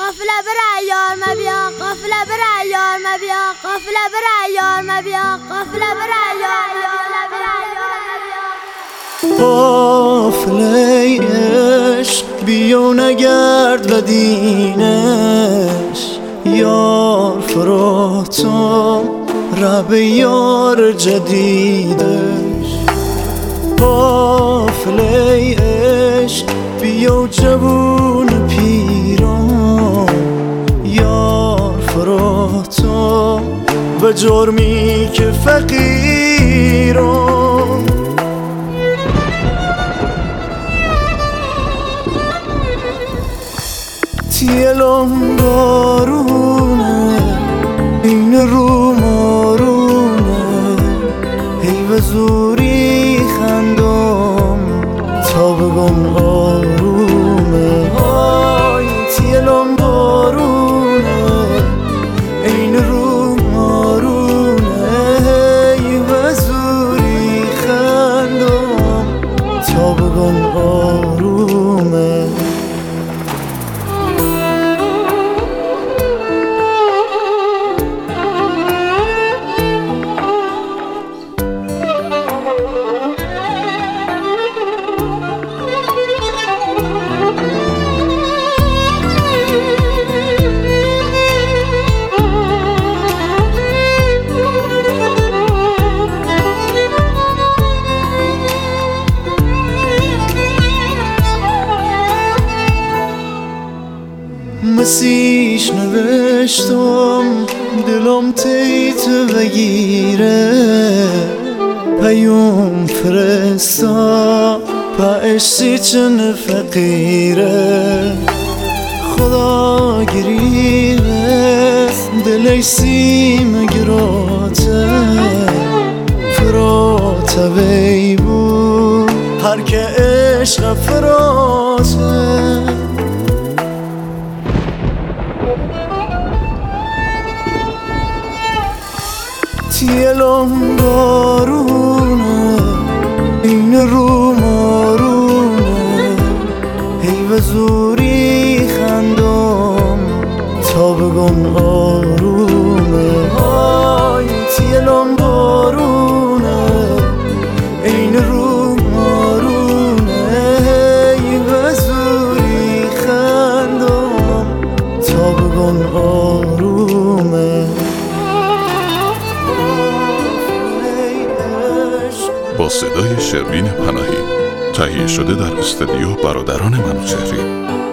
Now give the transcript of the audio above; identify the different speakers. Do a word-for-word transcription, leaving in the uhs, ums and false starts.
Speaker 1: قافله بر عیار مبیا قافله بر عیار مبیا قافله بر عیار مبیا قافله بر عیار مبیا
Speaker 2: قافله عشق بیا نگرد و دینش یار فراتم رب یار جدیدش قافله عشق بیا جوون پیران یار فراتم و جرمی که فقیران تیلم دارونه این رو مارونه هی و زوری خندم تا بگم آرومه های تیلم دارونه این رو مارونه هی و زوری خندم تا بگم آرومه مسیش نوشتم دلم تیت بگیره پیوم فرستا پا اشتی چن فقیره خدا گریبه دلی سیم گراته فراته بیبو هر که عشق فراته تیلم دارونه این رو مارونه هی و زوری خندم تا بگم آرومه های تیلم دارونه این رو مارونه هی و زوری خندم تا بگم آرومه
Speaker 3: با صدای شروین پناهی تهیه شده در استودیو برادران منوچهری.